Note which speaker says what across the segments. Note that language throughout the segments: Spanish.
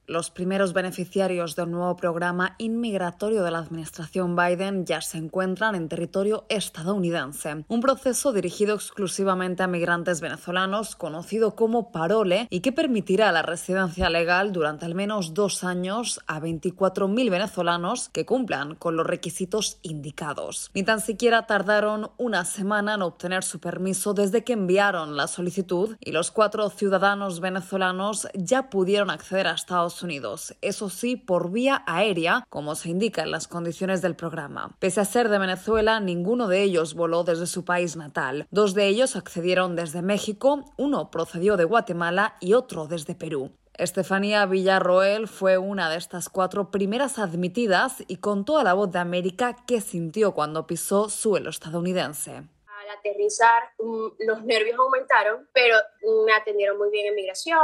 Speaker 1: Los primeros beneficiarios del nuevo programa inmigratorio de la administración Biden ya se encuentran en territorio estadounidense. Un proceso dirigido exclusivamente a migrantes venezolanos, conocido como Parole, y que permitirá la residencia legal durante al menos 2 años a 24.000 venezolanos que cumplan con los requisitos indicados. Ni tan siquiera tardaron una semana en obtener su permiso desde que enviaron la solicitud, y los 4 ciudadanos venezolanos ya pudieron acceder a Estados Unidos, eso sí, por vía aérea, como se indica en las condiciones del programa. Pese a ser de Venezuela, ninguno de ellos voló desde su país natal. 2 de ellos accedieron desde México, uno procedió de Guatemala y otro desde Perú. Estefanía Villarroel fue una de estas 4 primeras admitidas y contó a La Voz de América qué sintió cuando pisó suelo estadounidense.
Speaker 2: Al aterrizar, los nervios aumentaron, pero me atendieron muy bien en migración.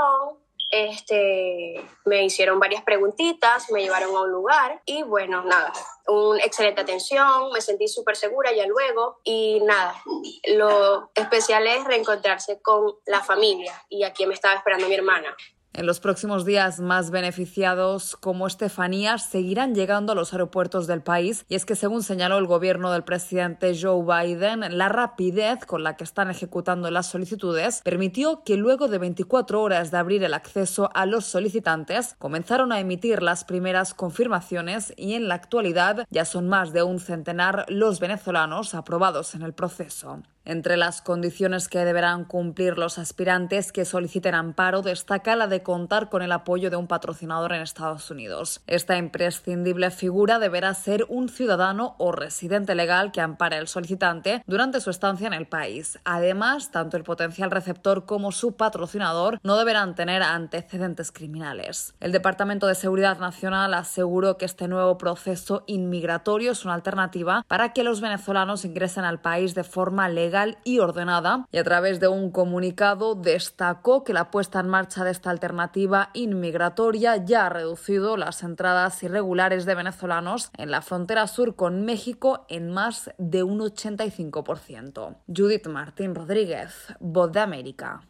Speaker 2: Me hicieron varias preguntitas, me llevaron a un lugar y bueno, nada, una excelente atención, me sentí súper segura ya luego y nada, lo especial es reencontrarse con la familia y aquí me estaba esperando mi hermana.
Speaker 1: En los próximos días, más beneficiados como Estefanía seguirán llegando a los aeropuertos del país, y es que, según señaló el gobierno del presidente Joe Biden, la rapidez con la que están ejecutando las solicitudes permitió que luego de 24 horas de abrir el acceso a los solicitantes, comenzaron a emitir las primeras confirmaciones y en la actualidad ya son más de un centenar los venezolanos aprobados en el proceso. Entre las condiciones que deberán cumplir los aspirantes que soliciten amparo destaca la de contar con el apoyo de un patrocinador en Estados Unidos. Esta imprescindible figura deberá ser un ciudadano o residente legal que ampare al solicitante durante su estancia en el país. Además, tanto el potencial receptor como su patrocinador no deberán tener antecedentes criminales. El Departamento de Seguridad Nacional aseguró que este nuevo proceso inmigratorio es una alternativa para que los venezolanos ingresen al país de forma legal y ordenada, y a través de un comunicado destacó que la puesta en marcha de esta alternativa inmigratoria ya ha reducido las entradas irregulares de venezolanos en la frontera sur con México en más de un 85%. Judith Martín Rodríguez, Voz de América.